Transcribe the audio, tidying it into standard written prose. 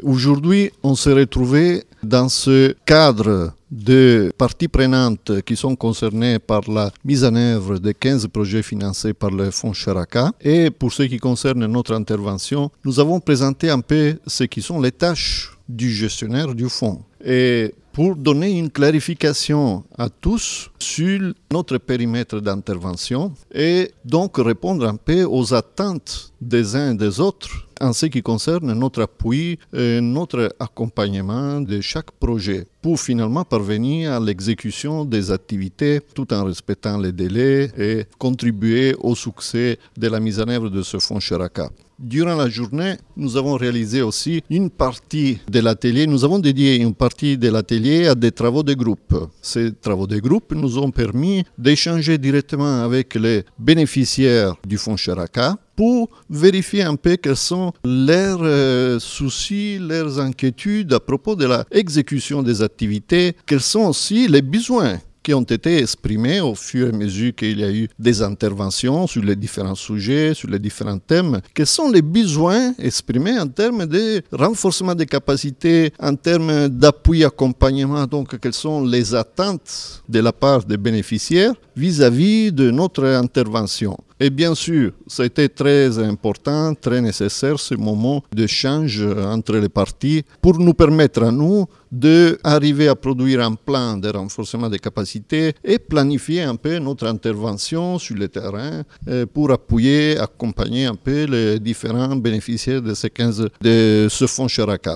Aujourd'hui, on s'est retrouvé dans ce cadre de parties prenantes qui sont concernées par la mise en œuvre de 15 projets financés par le Fonds Charaka. Et pour ce qui concerne notre intervention, nous avons présenté un peu ce qui sont les tâches du gestionnaire du fonds. Et pour donner une clarification à tous sur notre périmètre d'intervention et donc répondre un peu aux attentes des uns et des autres en ce qui concerne notre appui et notre accompagnement de chaque projet pour finalement parvenir à l'exécution des activités tout en respectant les délais et contribuer au succès de la mise en œuvre de ce fonds Charaka. Durant la journée, nous avons réalisé aussi une partie de l'atelier. Nous avons dédié une partie de l'atelier à des travaux de groupe. Ces travaux de groupe nous ont permis d'échanger directement avec les bénéficiaires du fonds Charaka pour vérifier un peu quels sont leurs soucis, leurs inquiétudes à propos de l'exécution des activités, quels sont aussi les besoins qui ont été exprimés au fur et à mesure qu'il y a eu des interventions sur les différents sujets, sur les différents thèmes. Quels sont les besoins exprimés en termes de renforcement des capacités, en termes d'appui, accompagnement, donc quelles sont les attentes de la part des bénéficiaires vis-à-vis de notre intervention. Et bien sûr, ça a été très important, très nécessaire ce moment d'échange entre les parties pour nous permettre à nous d'arriver à produire un plan de renforcement des capacités et planifier un peu notre intervention sur le terrain pour appuyer, accompagner un peu les différents bénéficiaires de ce fonds Charaka.